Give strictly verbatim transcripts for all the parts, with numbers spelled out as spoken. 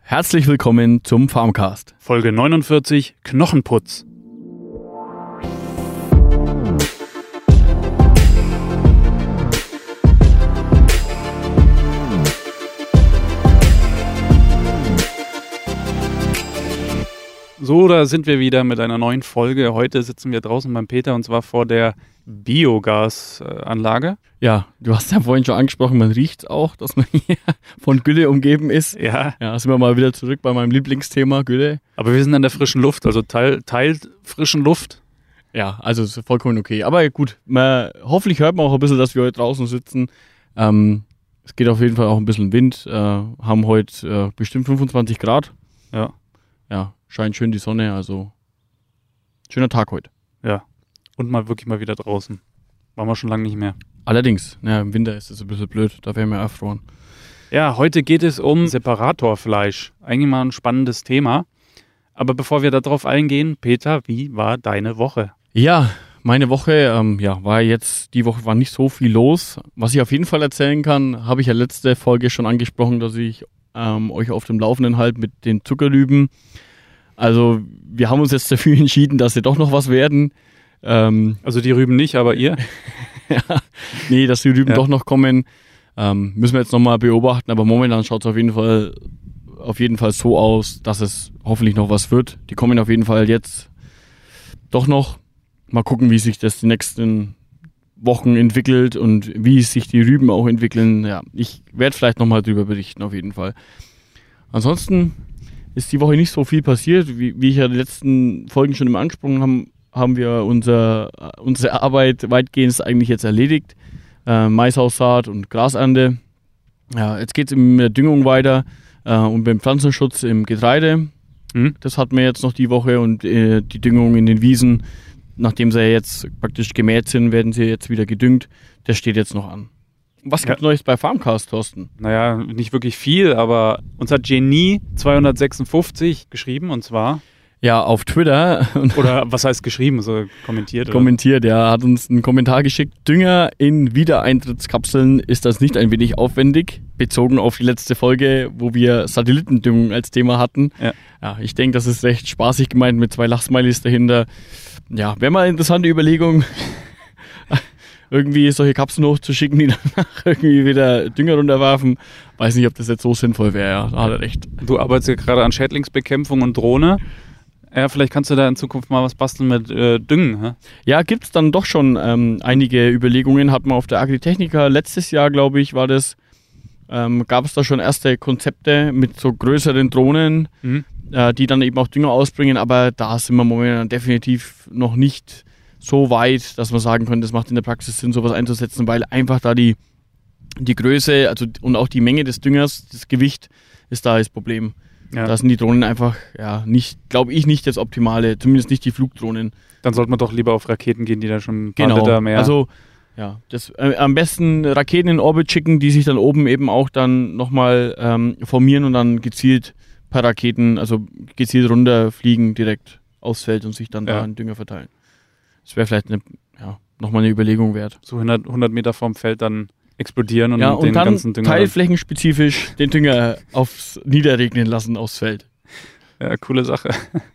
Herzlich willkommen zum Farmcast. Folge neunundvierzig, Knochenputz. So, da sind wir wieder mit einer neuen Folge. Heute sitzen wir draußen beim Peter und zwar vor der Biogasanlage. Ja, du hast ja vorhin schon angesprochen, man riecht auch, dass man hier von Gülle umgeben ist. Ja. Ja, sind wir mal wieder zurück bei meinem Lieblingsthema, Gülle. Aber wir sind an der frischen Luft, also teil, teilt frischen Luft. Ja, also ist vollkommen okay. Aber gut, man, hoffentlich hört man auch ein bisschen, dass wir heute draußen sitzen. Ähm, es geht auf jeden Fall auch ein bisschen Wind. Äh, haben heute äh, bestimmt fünfundzwanzig Grad. Ja. Ja, scheint schön die Sonne, also schöner Tag heute. Ja. Und mal wirklich mal wieder draußen. Waren wir schon lange nicht mehr. Allerdings, ja, im Winter ist es ein bisschen blöd, da wären wir erfroren. Ja, heute geht es um Separatorfleisch. Eigentlich mal ein spannendes Thema. Aber bevor wir darauf eingehen, Peter, wie war deine Woche? Ja, meine Woche, ähm, ja, war jetzt, die Woche war nicht so viel los. Was ich auf jeden Fall erzählen kann, habe ich ja letzte Folge schon angesprochen, dass ich ähm, euch auf dem Laufenden halte mit den Zuckerrüben. Also wir haben uns jetzt dafür entschieden, dass sie doch noch was werden. Ähm, also die Rüben nicht, aber ihr? ja, nee, dass die Rüben ja. doch noch kommen, ähm, müssen wir jetzt nochmal beobachten. Aber momentan schaut es auf jeden Fall auf jeden Fall so aus, dass es hoffentlich noch was wird. Die kommen auf jeden Fall jetzt doch noch. Mal gucken, wie sich das die nächsten Wochen entwickelt und wie sich die Rüben auch entwickeln. Ja, ich werde vielleicht nochmal drüber berichten, auf jeden Fall. Ansonsten ist die Woche nicht so viel passiert. Wie, wie ich ja die letzten Folgen schon immer angesprochen habe, haben wir unser, unsere Arbeit weitgehend eigentlich jetzt erledigt. Äh, Maisaussaat und Grasernte. Ja, jetzt geht es mit der Düngung weiter äh, und beim Pflanzenschutz im Getreide. Mhm. Das hatten wir jetzt noch die Woche und äh, die Düngung in den Wiesen. Nachdem sie jetzt praktisch gemäht sind, werden sie jetzt wieder gedüngt. Das steht jetzt noch an. Was gibt es ja. Neues bei Farmcast, Thorsten? Naja, nicht wirklich viel, aber uns hat Genie zweihundertsechsundfünfzig geschrieben und zwar... Ja, auf Twitter. Oder was heißt geschrieben, so kommentiert? Kommentiert, oder? Ja, hat uns einen Kommentar geschickt. Dünger in Wiedereintrittskapseln, ist das nicht ein wenig aufwendig? Bezogen auf die letzte Folge, wo wir Satellitendüngung als Thema hatten. Ja, ja ich denke, das ist recht spaßig gemeint mit zwei Lachsmilies dahinter. Ja, wäre mal eine interessante Überlegung, irgendwie solche Kapseln hochzuschicken, die danach irgendwie wieder Dünger runterwerfen. Weiß nicht, ob das jetzt so sinnvoll wäre, ja, da hat er recht. Du arbeitest ja gerade an Schädlingsbekämpfung und Drohne. Ja, vielleicht kannst du da in Zukunft mal was basteln mit äh, Düngen. Hä? Ja, gibt es dann doch schon ähm, einige Überlegungen. Hat man auf der Agritechnica letztes Jahr, glaube ich, war das, ähm, gab es da schon erste Konzepte mit so größeren Drohnen, mhm. äh, die dann eben auch Dünger ausbringen. Aber da sind wir momentan definitiv noch nicht so weit, dass man sagen könnte, es macht in der Praxis Sinn, sowas einzusetzen, weil einfach da die, die Größe also und auch die Menge des Düngers, das Gewicht ist da das Problem. Ja. Da sind die Drohnen einfach, ja, nicht, glaube ich, nicht das Optimale, zumindest nicht die Flugdrohnen. Dann sollte man doch lieber auf Raketen gehen, die da schon ein paar genau. Liter mehr... Also, ja, das, äh, am besten Raketen in Orbit schicken, die sich dann oben eben auch dann nochmal ähm, formieren und dann gezielt per Raketen, also gezielt runterfliegen direkt aufs Feld und sich dann ja. da einen Dünger verteilen. Das wäre vielleicht eine, ja, nochmal eine Überlegung wert. So hundert, hundert Meter vom Feld dann explodieren und, ja, und den dann ganzen Dünger... teilflächenspezifisch den Dünger aufs Niederregnen lassen aufs Feld. Ja, coole Sache.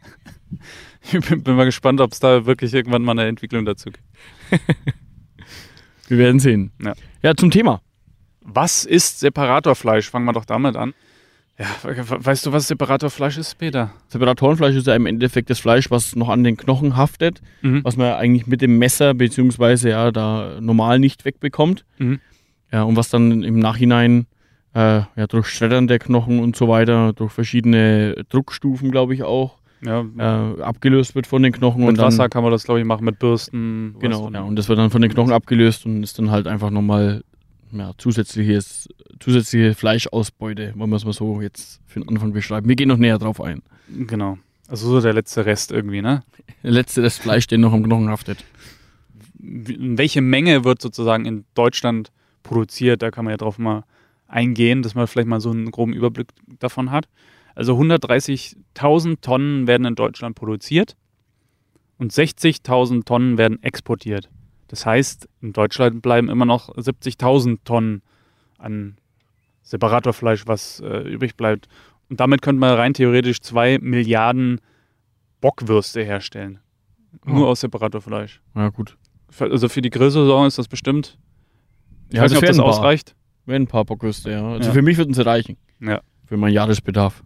Ich bin, bin mal gespannt, ob es da wirklich irgendwann mal eine Entwicklung dazu gibt. Wir werden sehen. Ja. ja, zum Thema. Was ist Separatorfleisch? Fangen wir doch damit an. Ja, weißt du, was Separatorfleisch ist, Peter? Separatorenfleisch ist ja im Endeffekt das Fleisch, was noch an den Knochen haftet, mhm. was man eigentlich mit dem Messer beziehungsweise ja da normal nicht wegbekommt. Mhm. Ja, und was dann im Nachhinein äh, ja, durch Schreddern der Knochen und so weiter, durch verschiedene Druckstufen, glaube ich auch, ja. äh, abgelöst wird von den Knochen. Mit und dann, Wasser kann man das, glaube ich, machen, mit Bürsten. Genau, ja, und das wird dann von den Knochen abgelöst und ist dann halt einfach nochmal ja, zusätzliches, zusätzliche Fleischausbeute, wollen wir es mal so jetzt für den Anfang beschreiben. Wir gehen noch näher drauf ein. Genau, also so der letzte Rest irgendwie, ne? Der letzte, das Fleisch, der noch am Knochen haftet. Welche Menge wird sozusagen in Deutschland produziert? Da kann man ja drauf mal eingehen, dass man vielleicht mal so einen groben Überblick davon hat. Also hundertdreißigtausend Tonnen werden in Deutschland produziert und sechzigtausend Tonnen werden exportiert. Das heißt, in Deutschland bleiben immer noch siebzigtausend Tonnen an Separatorfleisch, was äh, übrig bleibt. Und damit könnte man rein theoretisch zwei Milliarden Bockwürste herstellen. Nur Oh. aus Separatorfleisch. Ja, gut. Für, also für die Grillsaison ist das bestimmt. Ich Ja, weiß das nicht, ob das wären ein paar. ausreicht. Wären ein paar Bockwürste, ja. Also Ja. für mich würden sie reichen. Ja. Für meinen Jahresbedarf.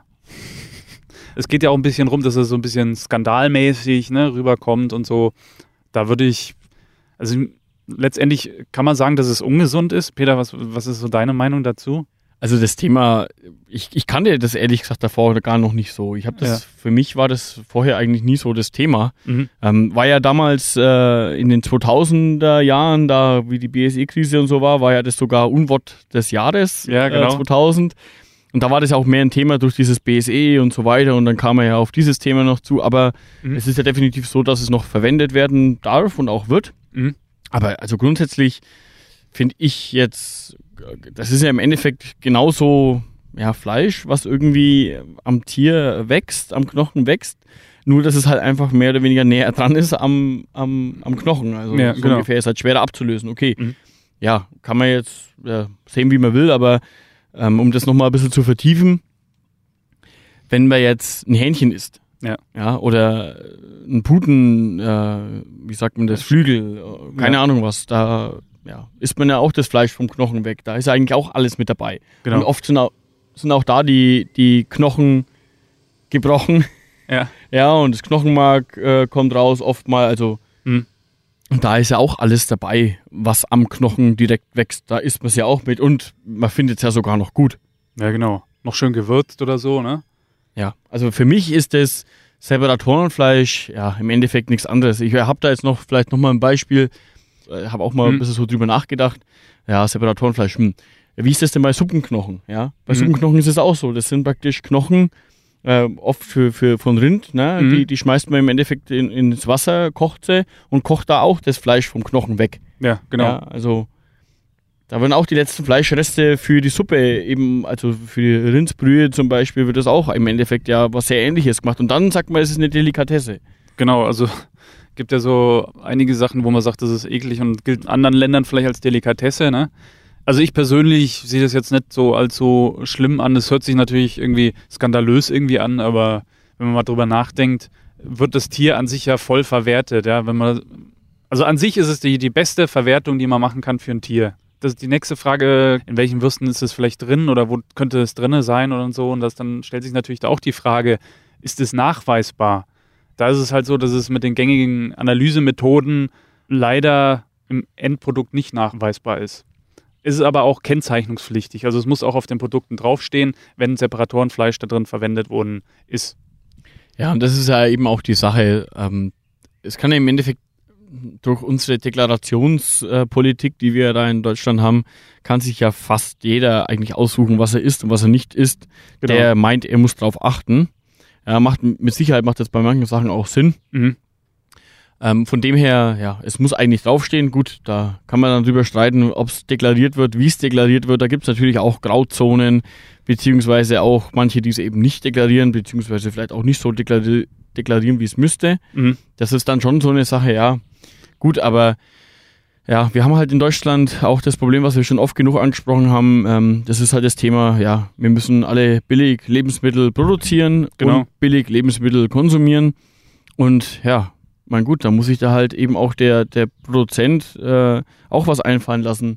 Es geht ja auch ein bisschen rum, dass es so ein bisschen skandalmäßig, ne, rüberkommt und so. Da würde ich, also letztendlich kann man sagen, dass es ungesund ist. Peter, was, was ist so deine Meinung dazu? Also das Thema, ich, ich kannte das ehrlich gesagt davor gar noch nicht so. Ich habe das, Ja. für mich war das vorher eigentlich nie so das Thema. Mhm. Ähm, war ja damals äh, in den zweitausender Jahren, da wie die B S E-Krise und so war, war ja das sogar Unwort des Jahres Ja, genau. äh, zweitausend. Und da war das ja auch mehr ein Thema durch dieses B S E und so weiter und dann kam er ja auf dieses Thema noch zu. Aber Mhm. es ist ja definitiv so, dass es noch verwendet werden darf und auch wird. Mhm. Aber also grundsätzlich finde ich jetzt, das ist ja im Endeffekt genauso ja, Fleisch, was irgendwie am Tier wächst, am Knochen wächst. Nur, dass es halt einfach mehr oder weniger näher dran ist am, am, am Knochen. Also Ja, so genau. ungefähr ist halt schwerer abzulösen. Okay, Mhm. ja, kann man jetzt ja, sehen, wie man will, aber ähm, um das nochmal ein bisschen zu vertiefen, wenn man jetzt ein Hähnchen isst, Ja. ja, oder ein Puten, äh, wie sagt man das, Flügel, äh, keine Ja. Ahnung was, da ja, isst man ja auch das Fleisch vom Knochen weg. Da ist ja eigentlich auch alles mit dabei. Genau. Und oft sind auch, sind auch da die, die Knochen gebrochen. Ja. Ja, und das Knochenmark äh, kommt raus, oft mal, also Mhm. und da ist ja auch alles dabei, was am Knochen direkt wächst. Da isst man es ja auch mit und man findet es ja sogar noch gut. Ja, genau. Noch schön gewürzt oder so, ne? Ja, also für mich ist das Separatorenfleisch ja im Endeffekt nichts anderes. Ich habe da jetzt noch vielleicht nochmal ein Beispiel, äh, habe auch mal Mhm. ein bisschen so drüber nachgedacht. Ja, Separatorenfleisch, hm. Wie ist das denn bei Suppenknochen? Ja, bei Mhm. Suppenknochen ist es auch so. Das sind praktisch Knochen, äh, oft für, für, von Rind, ne? Mhm. die, die schmeißt man im Endeffekt in, ins Wasser, kocht sie und kocht da auch das Fleisch vom Knochen weg. Ja, genau. Ja, also da werden auch die letzten Fleischreste für die Suppe eben, also für die Rindsbrühe zum Beispiel, wird das auch im Endeffekt ja was sehr Ähnliches gemacht. Und dann sagt man, es ist eine Delikatesse. Genau, also gibt ja so einige Sachen, wo man sagt, das ist eklig und gilt in anderen Ländern vielleicht als Delikatesse, ne? Also ich persönlich sehe das jetzt nicht so allzu schlimm an. Es hört sich natürlich irgendwie skandalös irgendwie an, aber wenn man mal drüber nachdenkt, wird das Tier an sich ja voll verwertet, ja, wenn man, also an sich ist es die, die beste Verwertung, die man machen kann für ein Tier. Das ist die nächste Frage, in welchen Würsten ist es vielleicht drin oder wo könnte es drin sein und so, und das dann stellt sich natürlich da auch die Frage, ist es nachweisbar? Da ist es halt so, dass es mit den gängigen Analysemethoden leider im Endprodukt nicht nachweisbar ist. Es ist aber auch kennzeichnungspflichtig, also es muss auch auf den Produkten draufstehen, wenn Separatorenfleisch da drin verwendet worden ist. Ja, und das ist ja eben auch die Sache. Ähm, es kann ja im Endeffekt durch unsere Deklarationspolitik, die wir da in Deutschland haben, kann sich ja fast jeder eigentlich aussuchen, was er isst und was er nicht isst, Genau. der meint, er muss drauf achten. Ja, macht, mit Sicherheit macht das bei manchen Sachen auch Sinn. Mhm. Ähm, von dem her, ja, es muss eigentlich draufstehen. Gut, da kann man dann drüber streiten, ob es deklariert wird, wie es deklariert wird. Da gibt es natürlich auch Grauzonen, beziehungsweise auch manche, die es eben nicht deklarieren, beziehungsweise vielleicht auch nicht so deklari- deklarieren, wie es müsste. Mhm. Das ist dann schon so eine Sache, ja. Gut, aber ja, wir haben halt in Deutschland auch das Problem, was wir schon oft genug angesprochen haben. Ähm, das ist halt das Thema, ja, wir müssen alle billig Lebensmittel produzieren Genau. und billig Lebensmittel konsumieren. Und ja, mein gut, da muss sich da halt eben auch der, der Produzent äh, auch was einfallen lassen.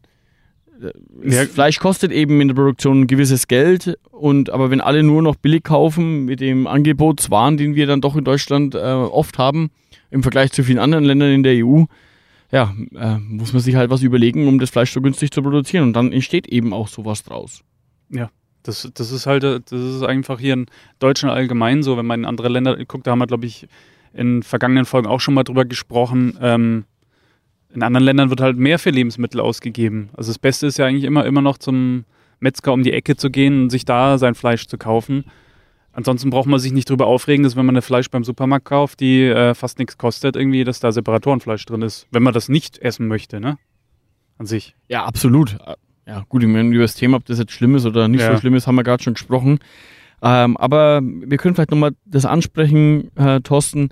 Das Ja. Fleisch kostet eben in der Produktion ein gewisses Geld, und aber wenn alle nur noch billig kaufen mit dem Angebotswahn, den wir dann doch in Deutschland äh, oft haben, im Vergleich zu vielen anderen Ländern in der E U, ja, äh, muss man sich halt was überlegen, um das Fleisch so günstig zu produzieren, und dann entsteht eben auch sowas draus. Das, das ist halt, das ist einfach hier in Deutschland allgemein so, wenn man in andere Länder guckt, da haben wir, glaube ich, in vergangenen Folgen auch schon mal drüber gesprochen. Ähm, in anderen Ländern wird halt mehr für Lebensmittel ausgegeben. Also das Beste ist ja eigentlich immer, immer noch zum Metzger um die Ecke zu gehen und sich da sein Fleisch zu kaufen. Ansonsten braucht man sich nicht drüber aufregen, dass wenn man das Fleisch beim Supermarkt kauft, die äh, fast nichts kostet, irgendwie, dass da Separatorenfleisch drin ist. Wenn man das nicht essen möchte, ne? An sich. Ja, absolut. Ja, gut, ich meine, über das Thema, ob das jetzt schlimm ist oder nicht Ja. so schlimm ist, haben wir gerade schon gesprochen. Ähm, aber wir können vielleicht nochmal das ansprechen, äh, Thorsten.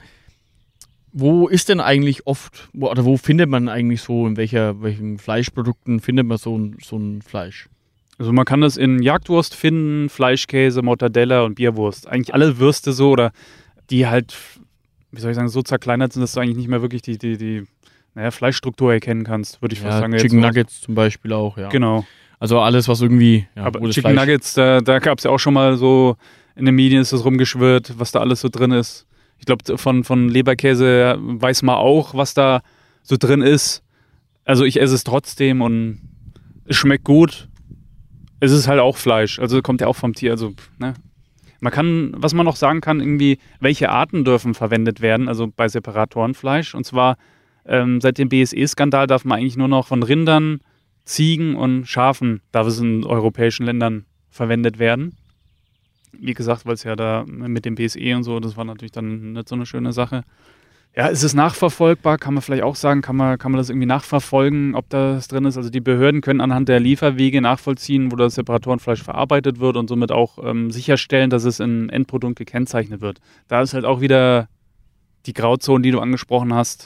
Wo ist denn eigentlich oft, wo, oder wo findet man eigentlich so, in welcher, welchen Fleischprodukten findet man so ein, so ein Fleisch? Also man kann das in Jagdwurst finden, Fleischkäse, Mortadella und Bierwurst. Eigentlich alle Würste so oder die halt, wie soll ich sagen, so zerkleinert sind, dass du eigentlich nicht mehr wirklich die, die, die naja, Fleischstruktur erkennen kannst, würde ich ja, fast sagen. Chicken jetzt Nuggets zum Beispiel auch, ja. Genau. Also alles, was irgendwie... Ja, aber gutes Chicken Fleisch. Nuggets, da, da gab es ja auch schon mal so, in den Medien ist das rumgeschwirrt, was da alles so drin ist. Ich glaube, von, von Leberkäse weiß man auch, was da so drin ist. Also ich esse es trotzdem und es schmeckt gut. Es ist halt auch Fleisch, also kommt ja auch vom Tier. Also, ne? Man kann, was man noch sagen kann, irgendwie, welche Arten dürfen verwendet werden, also bei Separatorenfleisch. Und zwar ähm, seit dem B S E-Skandal darf man eigentlich nur noch von Rindern, Ziegen und Schafen, darf es in europäischen Ländern verwendet werden. Wie gesagt, weil es ja da mit dem B S E und so, das war natürlich dann nicht so eine schöne Sache. Ja, ist es nachverfolgbar? Kann man vielleicht auch sagen, kann man, kann man das irgendwie nachverfolgen, ob das drin ist? Also die Behörden können anhand der Lieferwege nachvollziehen, wo das Separatorenfleisch verarbeitet wird und somit auch ähm, sicherstellen, dass es in Endprodukt gekennzeichnet wird. Da ist halt auch wieder die Grauzone, die du angesprochen hast.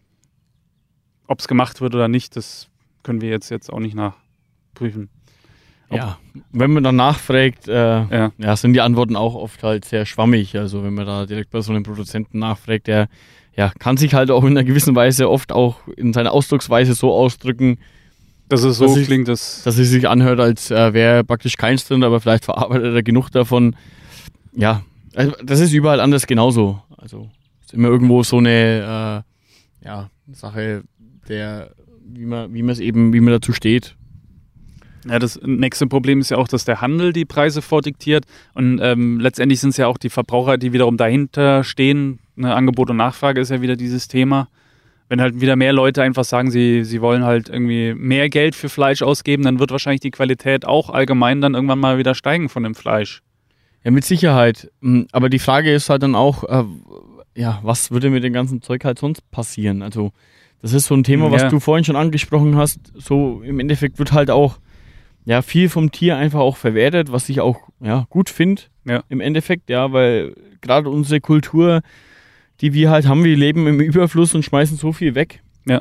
Ob es gemacht wird oder nicht, das können wir jetzt, jetzt auch nicht nachprüfen. Ob Ja, wenn man dann nachfragt, äh, Ja. ja, sind die Antworten auch oft halt sehr schwammig. Also wenn man da direkt bei so einem Produzenten nachfragt, der ja, kann sich halt auch in einer gewissen Weise oft auch in seiner Ausdrucksweise so ausdrücken, dass es so dass ich- klingt, dass dass es sich anhört, als äh, wäre praktisch keins drin, aber vielleicht verarbeitet er genug davon. Ja, also das ist überall anders genauso. Also ist immer irgendwo so eine äh, ja, Sache, der, wie man, wie man es eben, wie man dazu steht. Ja, das nächste Problem ist ja auch, dass der Handel die Preise vordiktiert und ähm, letztendlich sind es ja auch die Verbraucher, die wiederum dahinter stehen. Ne, Angebot und Nachfrage ist ja wieder dieses Thema. Wenn halt wieder mehr Leute einfach sagen, sie, sie wollen halt irgendwie mehr Geld für Fleisch ausgeben, dann wird wahrscheinlich die Qualität auch allgemein dann irgendwann mal wieder steigen von dem Fleisch. Ja, mit Sicherheit. Mm, Aber die Frage ist halt dann auch, äh, ja, was würde mit dem ganzen Zeug halt sonst passieren? Also das ist so ein Thema, was Ja. du vorhin schon angesprochen hast. So im Endeffekt wird halt auch ja viel vom Tier einfach auch verwertet, was ich auch ja gut finde Ja. im Endeffekt, ja, weil gerade unsere Kultur, die wir halt haben, wir leben im Überfluss und schmeißen so viel weg. Ja.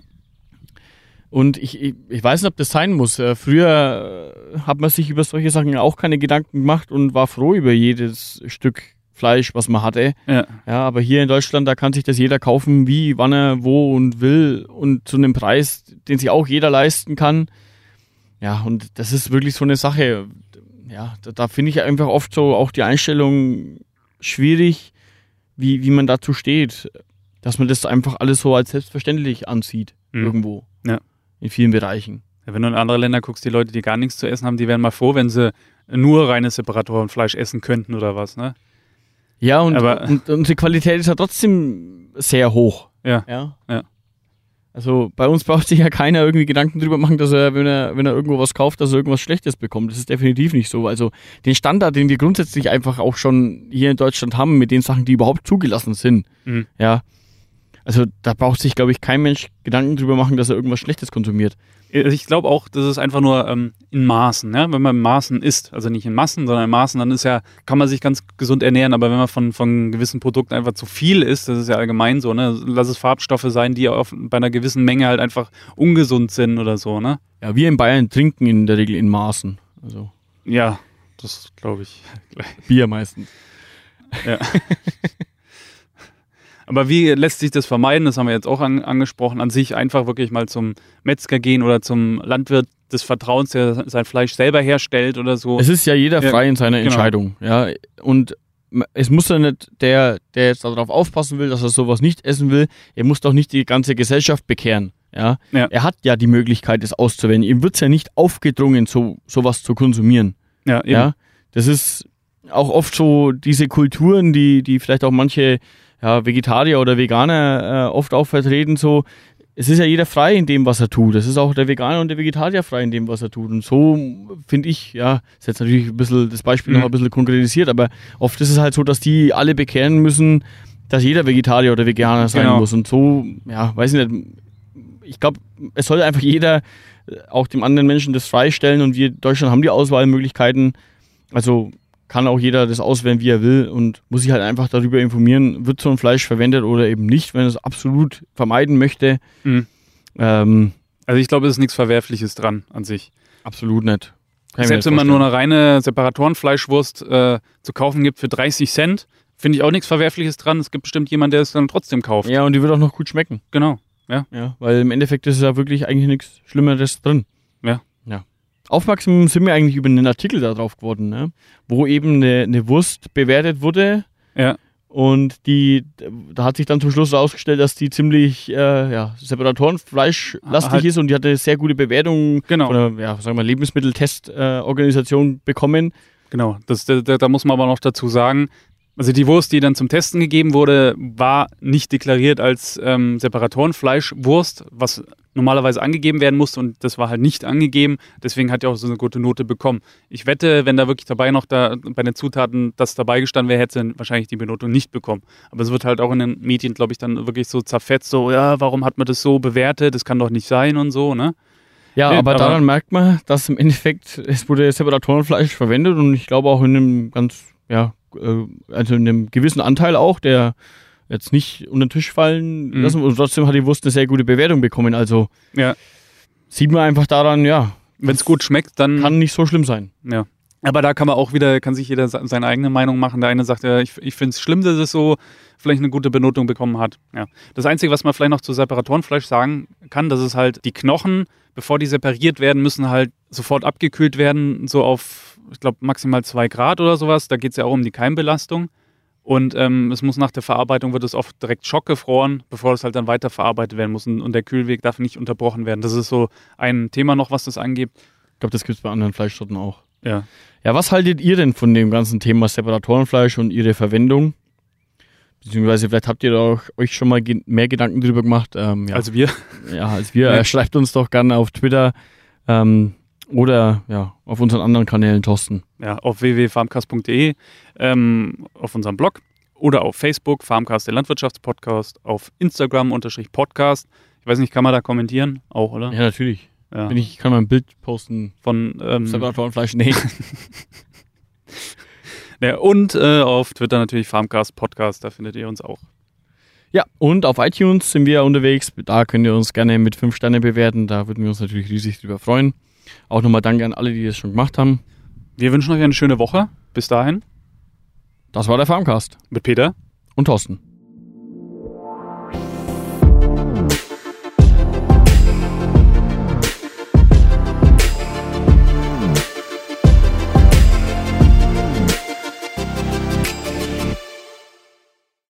Und ich, ich, ich weiß nicht, ob das sein muss. Äh, Früher äh, hat man sich über solche Sachen auch keine Gedanken gemacht und war froh über jedes Stück Fleisch, was man hatte. Ja. Ja, aber hier in Deutschland, da kann sich das jeder kaufen, wie, wann er, wo und will und zu einem Preis, den sich auch jeder leisten kann. Ja, und das ist wirklich so eine Sache. Ja, da, da finde ich einfach oft so auch die Einstellung schwierig, wie, wie man dazu steht, dass man das einfach alles so als selbstverständlich ansieht, Mhm. irgendwo. Ja. In vielen Bereichen. Ja, wenn du in andere Länder guckst, die Leute, die gar nichts zu essen haben, die wären mal froh, wenn sie nur reines Separatorenfleisch essen könnten oder was, ne? Ja, und, Aber- und unsere Qualität ist ja trotzdem sehr hoch. Ja. Ja. Ja. Also bei uns braucht sich ja keiner irgendwie Gedanken drüber machen, dass er, wenn er, wenn er irgendwo was kauft, dass er irgendwas Schlechtes bekommt. Das ist definitiv nicht so. Also den Standard, den wir grundsätzlich einfach auch schon hier in Deutschland haben, mit den Sachen, die überhaupt zugelassen sind, Mhm. ja. Also da braucht sich, glaube ich, kein Mensch Gedanken drüber machen, dass er irgendwas Schlechtes konsumiert. Ich glaube auch, das ist einfach nur ähm, in Maßen, ne? Wenn man in Maßen isst, also nicht in Massen, sondern in Maßen, dann ist ja, kann man sich ganz gesund ernähren, aber wenn man von, von gewissen Produkten einfach zu viel isst, das ist ja allgemein so, ne? Lass es Farbstoffe sein, die auf, bei einer gewissen Menge halt einfach ungesund sind oder so, ne? Ja, wir in Bayern trinken in der Regel in Maßen. Also Ja, das glaube ich. Bier meistens. Ja. Aber wie lässt sich das vermeiden? Das haben wir jetzt auch an, angesprochen. An sich einfach wirklich mal zum Metzger gehen oder zum Landwirt des Vertrauens, der sein Fleisch selber herstellt oder so. Es ist ja jeder Ja, frei in seiner genau. Entscheidung. Ja, und es muss ja nicht der, der jetzt darauf aufpassen will, dass er sowas nicht essen will, er muss doch nicht die ganze Gesellschaft bekehren. Ja? Ja. Er hat ja die Möglichkeit, es auszuwählen. Ihm wird es ja nicht aufgedrungen, so sowas zu konsumieren. ja, eben. Ja? Das ist auch oft so diese Kulturen, die, die vielleicht auch manche ja, Vegetarier oder Veganer äh, oft auch vertreten, so, es ist ja jeder frei in dem, was er tut. Es ist auch der Veganer und der Vegetarier frei in dem, was er tut. Und so finde ich, ja, ist jetzt natürlich ein bisschen das Beispiel Mhm. noch ein bisschen konkretisiert, aber oft ist es halt so, dass die alle bekehren müssen, dass jeder Vegetarier oder Veganer sein Genau. muss. Und so, ja, weiß ich nicht, ich glaube, es soll einfach jeder äh, auch dem anderen Menschen das freistellen und wir in Deutschland haben die Auswahlmöglichkeiten. Also kann auch jeder das auswählen, wie er will und muss sich halt einfach darüber informieren, wird so ein Fleisch verwendet oder eben nicht, wenn er es absolut vermeiden möchte. Mhm. Ähm, Also ich glaube, es ist nichts Verwerfliches dran an sich. absolut nicht. Kann Selbst wenn man nur eine reine Separatorenfleischwurst äh, zu kaufen gibt für dreißig Cent, finde ich auch nichts Verwerfliches dran. Es gibt bestimmt jemanden, der es dann trotzdem kauft. Ja, und die wird auch noch gut schmecken. Genau, ja. Ja, weil im Endeffekt ist ja wirklich eigentlich nichts Schlimmeres drin. Ja. Ja. Aufmerksam sind wir eigentlich über einen Artikel da drauf geworden, ne? Wo eben eine, eine Wurst bewertet wurde. Ja. Und die, da hat sich dann zum Schluss herausgestellt, dass die ziemlich äh, ja, Separatorenfleischlastig halt. ist und die hatte sehr gute Bewertungen Genau. von der ja, sagen wir, Lebensmitteltestorganisation äh, bekommen. Genau, das, da, da muss man aber noch dazu sagen, also die Wurst, die dann zum Testen gegeben wurde, war nicht deklariert als ähm, Separatorenfleischwurst, was normalerweise angegeben werden musste und das war halt nicht angegeben, deswegen hat die auch so eine gute Note bekommen. Ich wette, wenn da wirklich dabei noch da bei den Zutaten das dabei gestanden wäre, hätte sie wahrscheinlich die Benotung nicht bekommen. Aber es wird halt auch in den Medien, glaube ich, dann wirklich so zerfetzt, so, ja, warum hat man das so bewertet, das kann doch nicht sein und so, ne? Ja, Nee, aber, aber- daran merkt man, dass im Endeffekt, es wurde Separatorenfleisch verwendet und ich glaube auch in einem ganz, ja, äh, also in einem gewissen Anteil auch, der jetzt nicht unter den Tisch fallen Mhm. lassen und trotzdem hat die Wurst eine sehr gute Bewertung bekommen. Also Ja, sieht man einfach daran, ja, wenn es gut schmeckt, dann... kann nicht so schlimm sein. Ja. Aber da kann man auch wieder, kann sich jeder se- seine eigene Meinung machen. Der eine sagt, ja, ich, ich finde es schlimm, dass es so vielleicht eine gute Benotung bekommen hat. Ja. Das Einzige, was man vielleicht noch zu Separatorenfleisch sagen kann, dass es halt die Knochen, bevor die separiert werden, müssen halt sofort abgekühlt werden, so auf, ich glaube, maximal zwei Grad oder sowas. Da geht es ja auch um die Keimbelastung. Und ähm, es muss nach der Verarbeitung, wird es oft direkt schockgefroren, bevor es halt dann weiter verarbeitet werden muss. Und, und der Kühlweg darf nicht unterbrochen werden. Das ist so ein Thema noch, was das angeht. Ich glaube, das gibt es bei anderen Fleischsorten auch. Ja. Ja, was haltet ihr denn von dem ganzen Thema Separatorenfleisch und ihre Verwendung? Beziehungsweise vielleicht habt ihr da auch, euch schon mal ge- mehr Gedanken darüber gemacht. Ähm, ja. Also wir. ja, als wir. Ja. Äh, schreibt uns doch gerne auf Twitter ähm, oder ja, auf unseren anderen Kanälen, Thorsten. Ja, auf w w w punkt farmcast punkt d e, ähm, auf unserem Blog oder auf Facebook, Farmcast, der Landwirtschaftspodcast, auf Instagram unterstrich Podcast. Ich weiß nicht, kann man da kommentieren? Auch, oder? Ja, natürlich. Ja. Wenn ich kann mal ein Bild posten. Von, ähm, Separatorenfleisch, nee. ja, und äh, auf Twitter natürlich Farmcast Podcast, da findet ihr uns auch. Ja, und auf iTunes sind wir unterwegs. Da könnt ihr uns gerne mit fünf Sterne bewerten. Da würden wir uns natürlich riesig drüber freuen. Auch nochmal danke an alle, die das schon gemacht haben. Wir wünschen euch eine schöne Woche. Bis dahin. Das war der Farmcast Mit Peter. und Thorsten.